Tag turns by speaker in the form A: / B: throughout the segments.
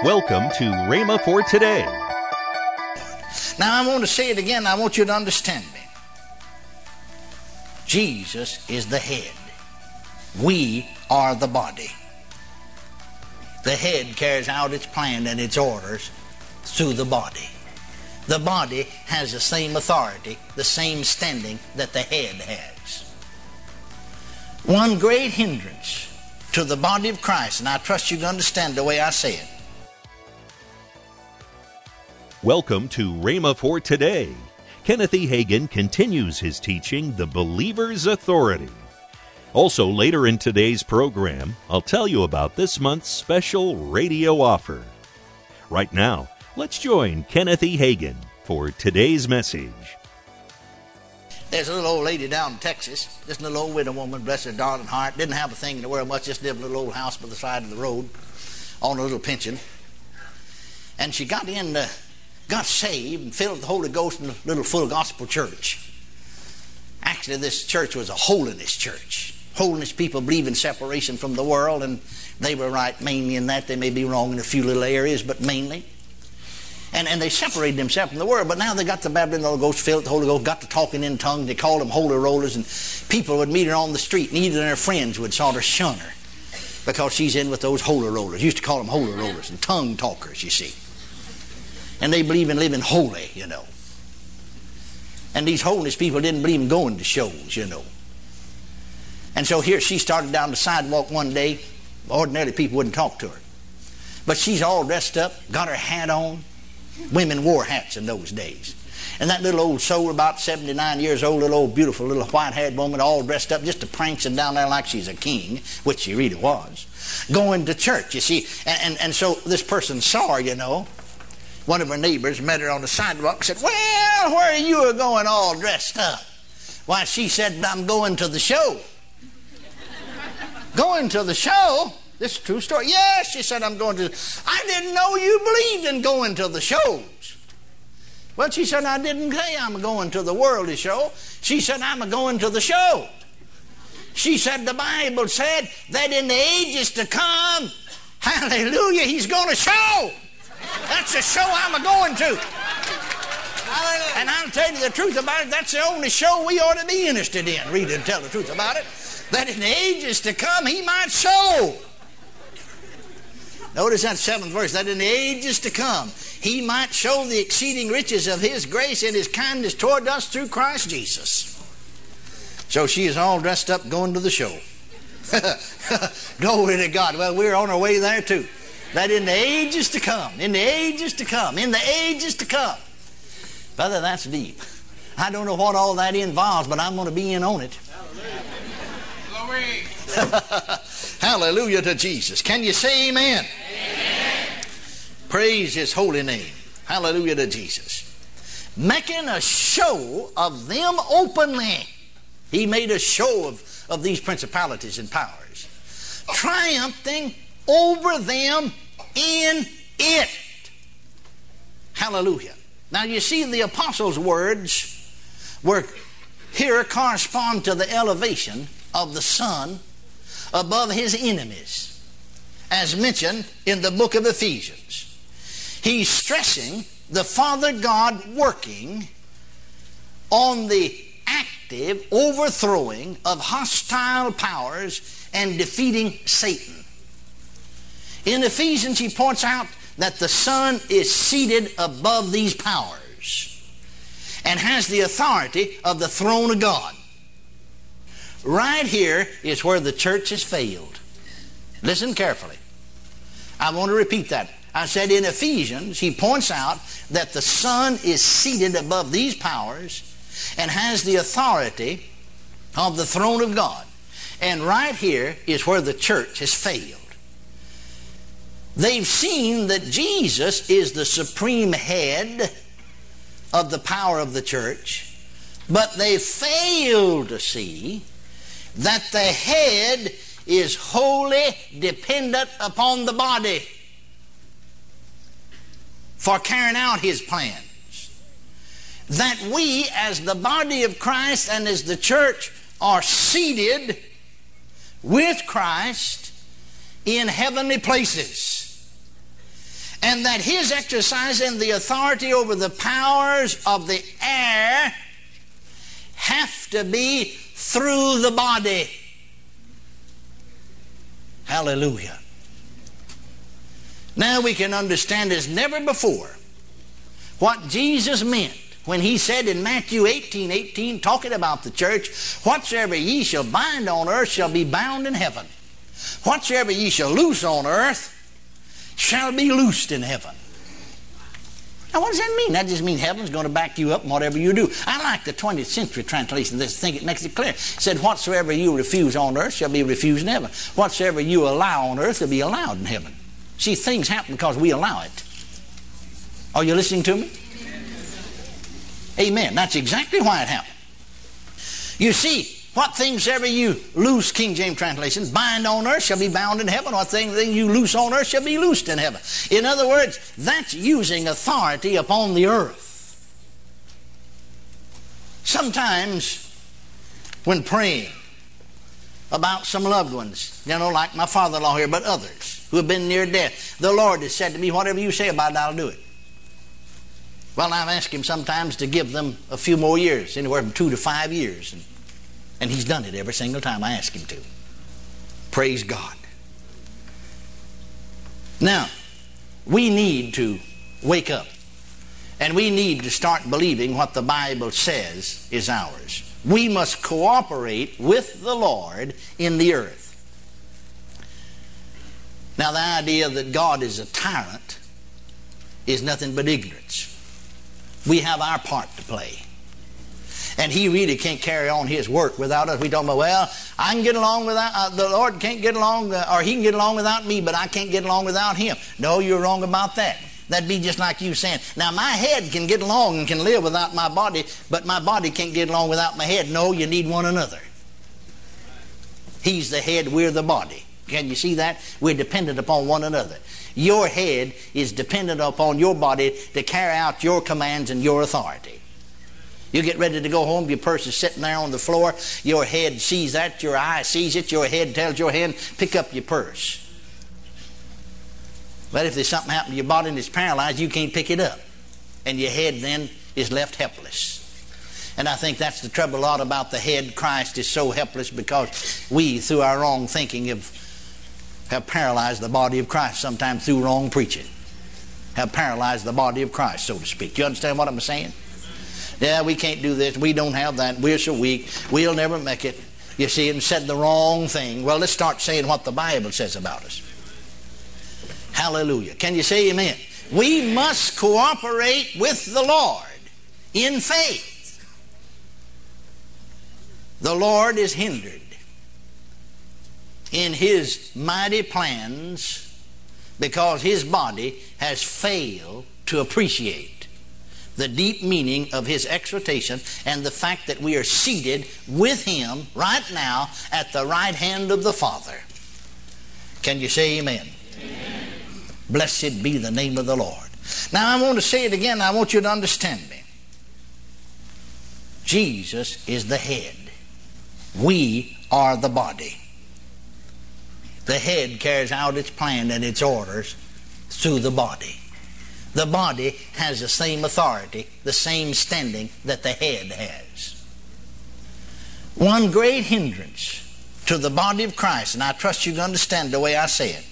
A: Welcome to Rhema for Today.
B: Now I want to say it again. I want you to understand me. Jesus is the head. We are the body. The head carries out its plan and its orders through the body. The body has the same authority, the same standing that the head has. One great hindrance to the body of Christ, and I trust you to understand the way I say it.
A: Welcome to Rhema for Today. Kenneth E. Hagin continues his teaching, The Believer's Authority. Also, later in today's program, I'll tell you about this month's special radio offer. Right now, let's join Kenneth E. Hagin for today's message.
B: There's a little old lady down in Texas, just a little old widow woman, bless her darling heart, didn't have a thing in the world much, just lived in a little old house by the side of the road on a little pension. And she got saved and filled with the Holy Ghost in a little full gospel church. Actually, this church was a holiness church. Holiness people believe in separation from the world, and they were right mainly in that. They may be wrong in a few little areas, but mainly. And they separated themselves from the world, but now they got the baptism of the Holy Ghost, filled with the Holy Ghost, got to talking in tongues. They called them holy rollers, and people would meet her on the street, and even their friends would sort of shun her because she's in with those holy rollers. Used to call them holy rollers and tongue talkers, you see. And they believe in living holy, you know. And these holiness people didn't believe in going to shows, you know. And so here she started down the sidewalk one day. Ordinarily people wouldn't talk to her. But she's all dressed up, got her hat on. Women wore hats in those days. And that little old soul, about 79 years old, little old beautiful little white-haired woman, all dressed up, just a prancing down there like she's a king, which she really was, going to church, you see. And so this person saw her, you know. One of her neighbors met her on the sidewalk and said, "Well, where are you going all dressed up?" Why, she said, "I'm going to the show." "Going to the show?" This is a true story. "Yes," she said, "I'm going to. I didn't know you believed in going to the shows." Well, she said, "I didn't say I'm going to the worldly show." She said, "I'm going to the show." She said, "The Bible said that in the ages to come, hallelujah, he's going to show. That's the show I'm a-going to." And I'll tell you the truth about it, that's the only show we ought to be interested in. Read it and tell the truth about it. That in the ages to come, he might show. Notice that 7th verse, that in the ages to come, he might show the exceeding riches of his grace and his kindness toward us through Christ Jesus. So she is all dressed up going to the show. Glory to God. Well, we're on our way there too. That in the ages to come, in the ages to come, in the ages to come. Brother, that's deep. I don't know what all that involves, but I'm going to be in on it. Hallelujah. Hallelujah to Jesus. Can you say amen? Amen. Praise his holy name. Hallelujah to Jesus. Making a show of them openly. He made a show of these principalities and powers. Triumphing over them in it. Hallelujah. Now you see, the apostles' words were here correspond to the elevation of the Son above his enemies, as mentioned in the book of Ephesians. He's stressing the Father God working on the active overthrowing of hostile powers and defeating Satan. In Ephesians, he points out that the Son is seated above these powers and has the authority of the throne of God. Right here is where the church has failed. Listen carefully. I want to repeat that. I said in Ephesians, he points out that the Son is seated above these powers and has the authority of the throne of God. And right here is where the church has failed. They've seen that Jesus is the supreme head of the power of the church, but they failed to see that the head is wholly dependent upon the body for carrying out his plans. That we, as the body of Christ and as the church, are seated with Christ in heavenly places. And that his exercising the authority over the powers of the air have to be through the body. Hallelujah. Now we can understand as never before what Jesus meant when he said in Matthew 18:18, talking about the church, whatsoever ye shall bind on earth shall be bound in heaven. Whatsoever ye shall loose on earth shall be loosed in heaven. Now what does that mean? That just means heaven's going to back you up in whatever you do. I like the 20th century translation of this. I think it makes it clear. It said, whatsoever you refuse on earth shall be refused in heaven. Whatsoever you allow on earth will be allowed in heaven. See, things happen because we allow it. Are you listening to me? Amen. That's exactly why it happened. You see, what things ever you loose, King James translation, bind on earth shall be bound in heaven. What things you loose on earth shall be loosed in heaven. In other words, that's using authority upon the earth. Sometimes when praying about some loved ones, you know, like my father-in-law here, but others who have been near death, the Lord has said to me, whatever you say about it, I'll do it. Well, I've asked him sometimes to give them a few more years, anywhere from 2 to 5 years. And he's done it every single time I ask him to. Praise God. Now, we need to wake up. And we need to start believing what the Bible says is ours. We must cooperate with the Lord in the earth. Now, the idea that God is a tyrant is nothing but ignorance. We have our part to play. And he really can't carry on his work without us. We talk about, well, I can get along without, the Lord can't get along, or he can get along without me, but I can't get along without him. No, you're wrong about that. That'd be just like you saying, now my head can get along and can live without my body, but my body can't get along without my head. No, you need one another. He's the head, we're the body. Can you see that? We're dependent upon one another. Your head is dependent upon your body to carry out your commands and your authority. You get ready to go home, your purse is sitting there on the floor, your head sees that, your eye sees it, your head tells your hand, pick up your purse. But if there's something happened to your body and it's paralyzed, you can't pick it up. And your head then is left helpless. And I think that's the trouble a lot about the head. Christ is so helpless because we, through our wrong thinking, have paralyzed the body of Christ, sometimes through wrong preaching. Have paralyzed the body of Christ, so to speak. You understand what I'm saying? Yeah, we can't do this. We don't have that. We're so weak. We'll never make it. You see, and said the wrong thing. Well, let's start saying what the Bible says about us. Hallelujah. Can you say amen? We must cooperate with the Lord in faith. The Lord is hindered in his mighty plans because his body has failed to appreciate the deep meaning of his exhortation and the fact that we are seated with him right now at the right hand of the Father. Can you say amen? Amen. Blessed be the name of the Lord. Now I want to say it again. I want you to understand me. Jesus is the head. We are the body. The head carries out its plan and its orders through the body. The body has the same authority, the same standing that the head has. One great hindrance to the body of Christ, and I trust you to understand the way I say it,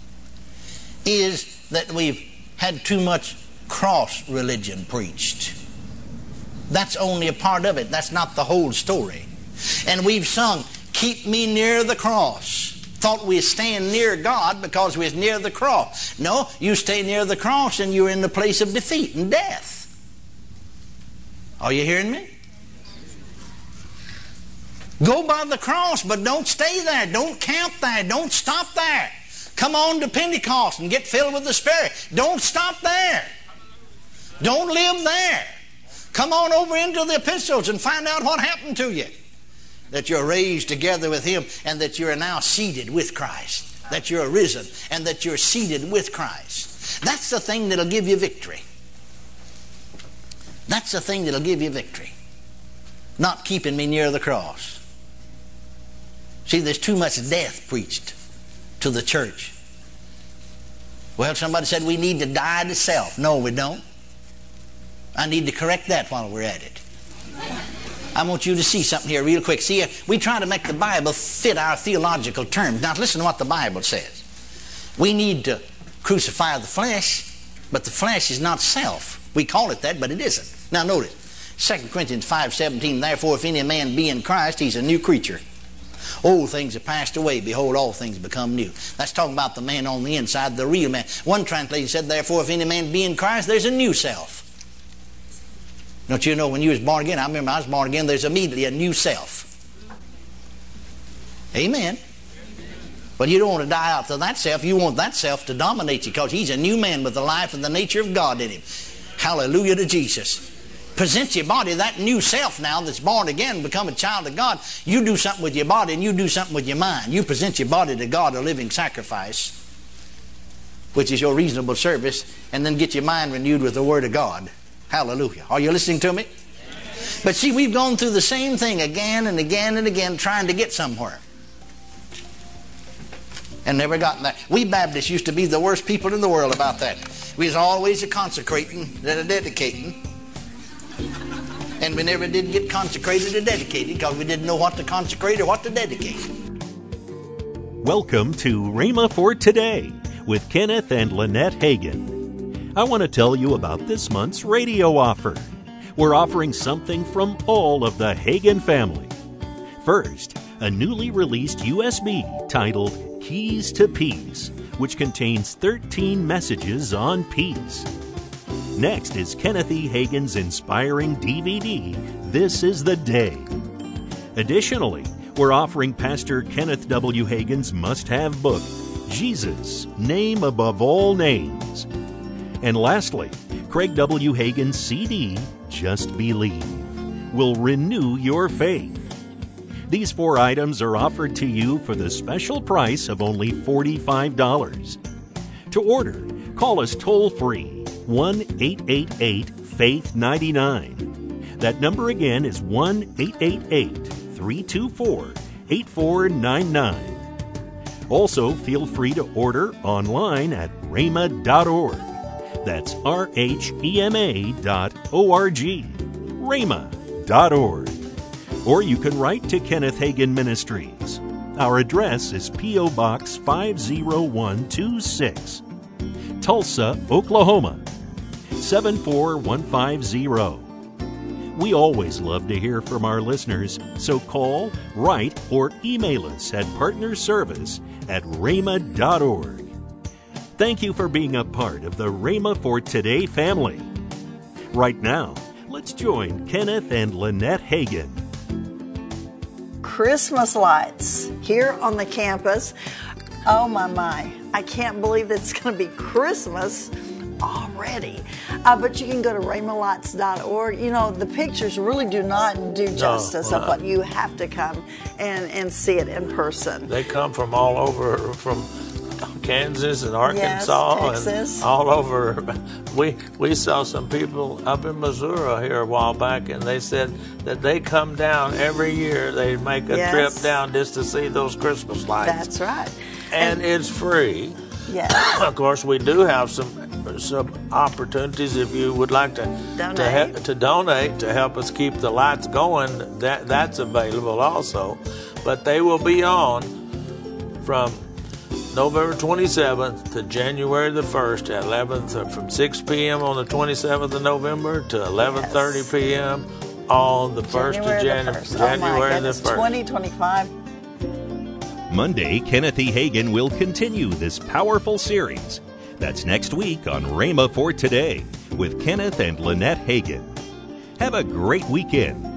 B: is that we've had too much cross religion preached. That's only a part of it. That's not the whole story. And we've sung, keep me near the cross. Thought we'd stand near God because we're near the cross. No, you stay near the cross and you're in the place of defeat and death. Are you hearing me? Go by the cross, but don't stay there. Don't camp there. Don't stop there. Come on to Pentecost and get filled with the Spirit. Don't stop there. Don't live there. Come on over into the epistles and find out what happened to you. That you're raised together with him and that you're now seated with Christ. That you're risen and that you're seated with Christ. That's the thing that'll give you victory. That's the thing that'll give you victory. Not keeping me near the cross. See, there's too much death preached to the church. Well, somebody said we need to die to self. No, we don't. I need to correct that while we're at it. I want you to see something here real quick. See, we try to make the Bible fit our theological terms. Now, listen to what the Bible says. We need to crucify the flesh, but the flesh is not self. We call it that, but it isn't. Now, notice, 2 Corinthians 5:17, therefore, if any man be in Christ, he's a new creature. Old things have passed away. Behold, all things become new. That's talking about the man on the inside, the real man. One translation said, therefore, if any man be in Christ, there's a new self. Don't you know when you was born again? I remember I was born again, there's immediately a new self. Amen. But you don't want to die out to that self. You want that self to dominate you because he's a new man with the life and the nature of God in him. Hallelujah to Jesus. Present your body, that new self now that's born again, become a child of God. You do something with your body and you do something with your mind. You present your body to God, a living sacrifice, which is your reasonable service, and then get your mind renewed with the Word of God. Hallelujah. Are you listening to me? But see, we've gone through the same thing again and again and again trying to get somewhere. And never gotten there. We Baptists used to be the worst people in the world about that. We was always a consecrating and a dedicating. And we never did get consecrated or dedicated because we didn't know what to consecrate or what to dedicate.
A: Welcome to Rhema for Today with Kenneth and Lynette Hagin. I want to tell you about this month's radio offer. We're offering something from all of the Hagin family. First, a newly released USB titled Keys to Peace, which contains 13 messages on peace. Next is Kenneth E. Hagin's inspiring DVD, This is the Day. Additionally, we're offering Pastor Kenneth W. Hagin's must-have book, Jesus, Name Above All Names. And lastly, Craig W. Hagin's CD, Just Believe, will renew your faith. These 4 items are offered to you for the special price of only $45. To order, call us toll-free, 1-888-FAITH-99. That number again is 1-888-324-8499. Also, feel free to order online at rhema.org. That's RHEMA.org. rhema.org. Or you can write to Kenneth Hagin Ministries. Our address is P.O. Box 50126, Tulsa, Oklahoma, 74150. We always love to hear from our listeners, so call, write, or email us at partnerservice@rhema.org. Thank you for being a part of the Rhema for Today family. Right now, let's join Kenneth and Lynette Hagin.
C: Christmas lights here on the campus. Oh my. I can't believe it's going to be Christmas already. But you can go to rhemalights.org. You know, the pictures really do not do justice of what you have to come and see it in person.
D: They come from all over, from Kansas and Arkansas,
C: yes, Texas,
D: and all over. We saw some people up in Missouri here a while back, and they said that they come down every year. They make a trip down just to see those Christmas lights.
C: That's right.
D: And it's free.
C: Yes.
D: Of course, we do have some opportunities if you would like to donate to help us keep the lights going. That's available also. But they will be on from November 27th to January the 1st at 11th, from 6 p.m. on the 27th of November to 11:30 p.m. on the 1st of January the 1st.
C: 2025.
A: Monday, Kenneth E. Hagin will continue this powerful series. That's next week on Rhema for Today with Kenneth and Lynette Hagin. Have a great weekend.